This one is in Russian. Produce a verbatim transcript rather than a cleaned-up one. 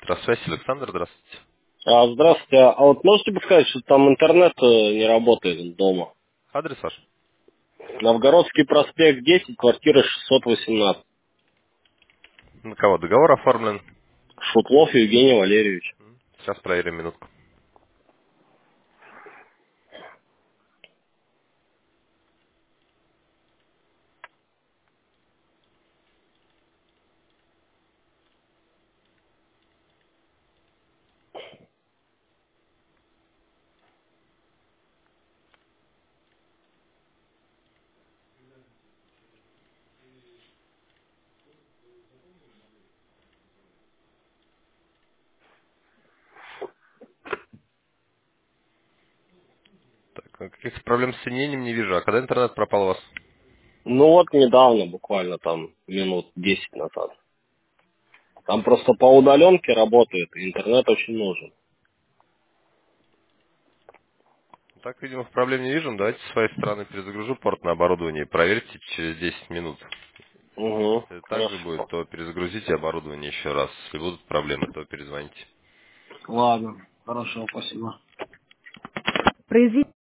Электросвязь, Александр, здравствуйте. А, здравствуйте. А вот можете подсказать, что там интернет э, не работает дома? Адрес ваш? Новгородский проспект десять, квартира шестьсот восемнадцать. На кого договор оформлен? Шутлов Евгений Валерьевич. Сейчас проверим минутку. Так, а каких проблем с соединением не вижу. А когда интернет пропал у вас? Ну вот недавно, буквально там минут десять назад. Там просто по удаленке работает, и интернет очень нужен. Так, видимо, проблем не вижу. Давайте с своей стороны перезагружу порт на оборудование. Проверьте через десять минут. Угу, Если так же будет, хорошо. то перезагрузите оборудование еще раз. Если будут проблемы, то перезвоните. Ладно, хорошо, спасибо. Произвести